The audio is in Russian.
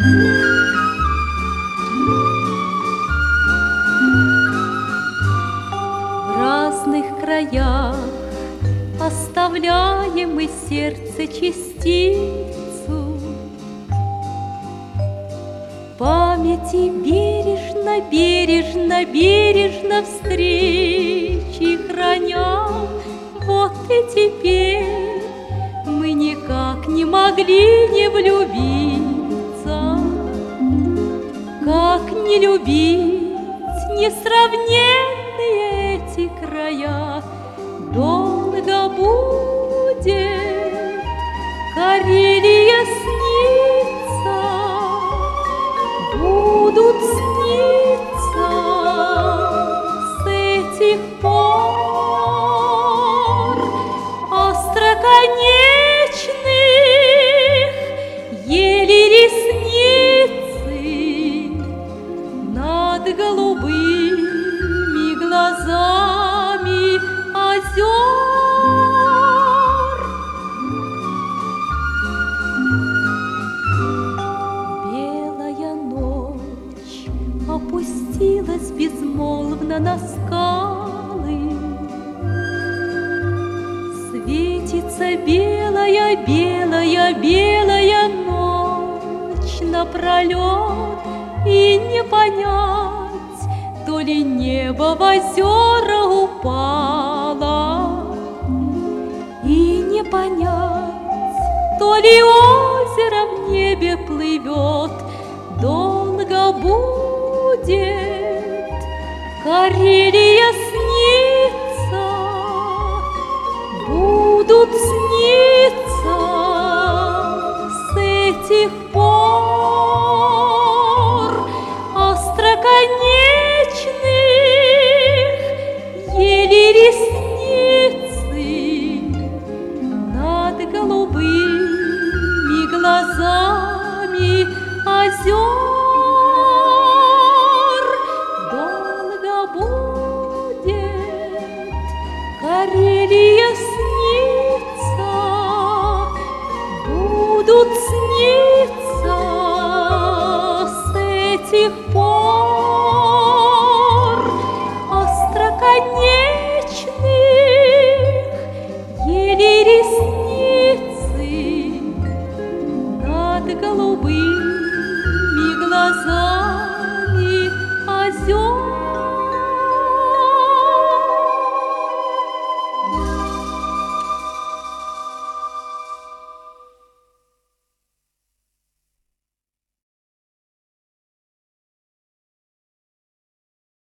В разных краях оставляем мы сердце частицу памяти, бережно, бережно, бережно встречи храня. Вот и теперь мы никак не могли не влюбиться. Как не любить несравненные эти края? Долго будет Карелия сниться, будут сниться с этих пор остроконечных еле ресницы над голубыми глазами озер. Белая ночь опустилась безмолвно на скалы. Светится белая, белая, белая ночь напролет, и не понять, то ли небо в озера упало, и не понять, то ли озеро в небе плывет. Долго будет Карелия сниться, будут сниться с этих пор остроконечных еле ресницы над голубыми глазами озер. Долго будет Карелия сниться, будут сниться